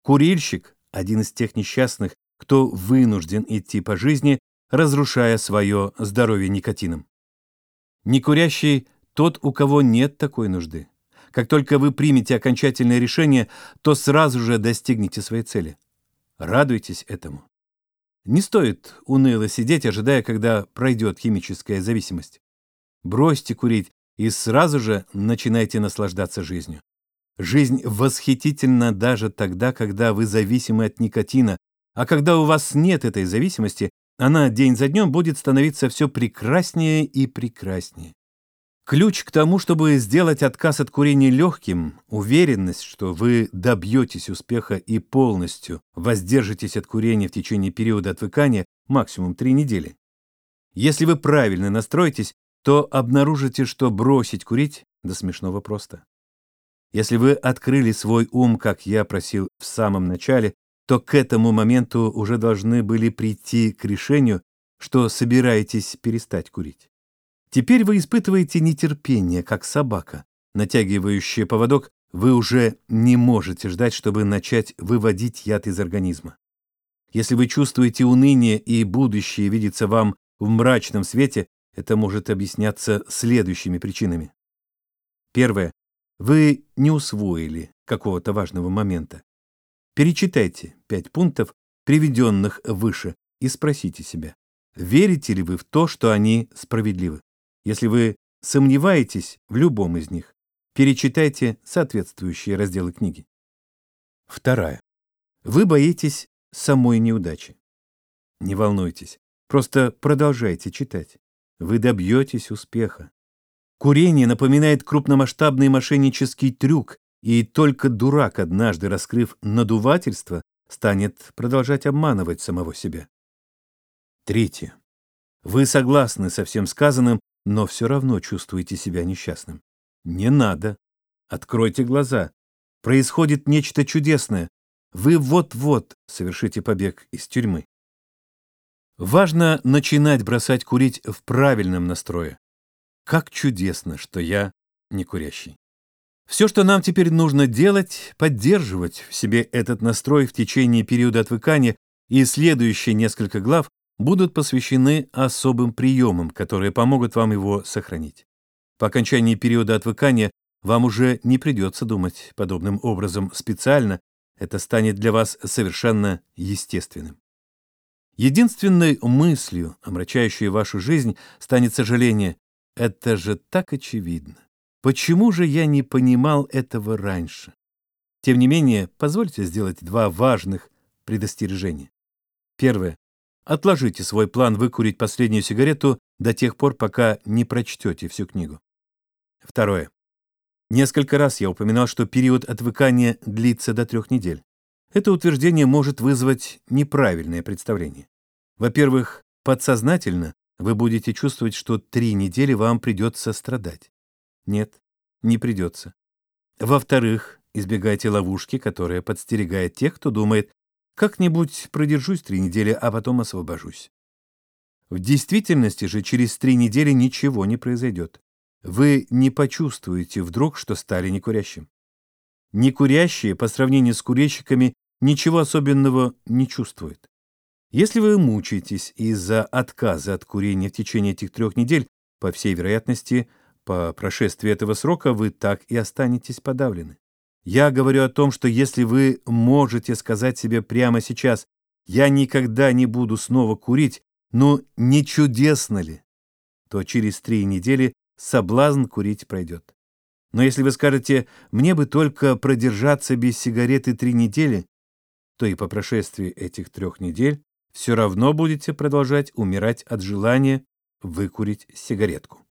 Курильщик – один из тех несчастных, кто вынужден идти по жизни, разрушая свое здоровье никотином. Некурящий – тот, у кого нет такой нужды. Как только вы примете окончательное решение, то сразу же достигнете своей цели. Радуйтесь этому. Не стоит уныло сидеть, ожидая, когда пройдет химическая зависимость. Бросьте курить и сразу же начинайте наслаждаться жизнью. Жизнь восхитительна даже тогда, когда вы зависимы от никотина, а когда у вас нет этой зависимости, она день за днем будет становиться все прекраснее и прекраснее. Ключ к тому, чтобы сделать отказ от курения легким, уверенность, что вы добьетесь успеха и полностью воздержитесь от курения в течение периода отвыкания, максимум 3 недели. Если вы правильно настроитесь, то обнаружите, что бросить курить до смешного просто. Если вы открыли свой ум, как я просил в самом начале, то к этому моменту уже должны были прийти к решению, что собираетесь перестать курить. Теперь вы испытываете нетерпение, как собака, натягивающая поводок, вы уже не можете ждать, чтобы начать выводить яд из организма. Если вы чувствуете уныние и будущее видится вам в мрачном свете, это может объясняться следующими причинами. Первое. Вы не усвоили какого-то важного момента. Перечитайте 5 пунктов, приведенных выше, и спросите себя, верите ли вы в то, что они справедливы. Если вы сомневаетесь в любом из них, перечитайте соответствующие разделы книги. Вторая. Вы боитесь самой неудачи. Не волнуйтесь, просто продолжайте читать. Вы добьетесь успеха. Курение напоминает крупномасштабный мошеннический трюк, и только дурак, однажды раскрыв надувательство, станет продолжать обманывать самого себя. Третье. Вы согласны со всем сказанным, но все равно чувствуете себя несчастным. Не надо. Откройте глаза. Происходит нечто чудесное. Вы вот-вот совершите побег из тюрьмы. Важно начинать бросать курить в правильном настрое. Как чудесно, что я не курящий. Все, что нам теперь нужно делать, поддерживать в себе этот настрой в течение периода отвыкания, и следующие несколько глав будут посвящены особым приемам, которые помогут вам его сохранить. По окончании периода отвыкания вам уже не придется думать подобным образом специально, это станет для вас совершенно естественным. Единственной мыслью, омрачающей вашу жизнь, станет сожаление. Это же так очевидно. Почему же я не понимал этого раньше? Тем не менее, позвольте сделать 2 важных предостережения. Первое. Отложите свой план выкурить последнюю сигарету до тех пор, пока не прочтете всю книгу. Второе. Несколько раз я упоминал, что период отвыкания длится до 3 недель. Это утверждение может вызвать неправильное представление. Во-первых, подсознательно вы будете чувствовать, что 3 недели вам придется страдать. Нет, не придется. Во-вторых, избегайте ловушки, которая подстерегает тех, кто думает, как-нибудь продержусь 3 недели, а потом освобожусь. В действительности же через 3 недели ничего не произойдет. Вы не почувствуете вдруг, что стали некурящим. Некурящие по сравнению с курильщиками ничего особенного не чувствуют. Если вы мучаетесь из-за отказа от курения в течение этих 3 недель, по всей вероятности, по прошествии этого срока вы так и останетесь подавлены. Я говорю о том, что если вы можете сказать себе прямо сейчас «я никогда не буду снова курить», но не чудесно ли, то через 3 недели соблазн курить пройдет. Но если вы скажете «мне бы только продержаться без сигареты 3 недели», то и по прошествии этих 3 недель все равно будете продолжать умирать от желания выкурить сигаретку.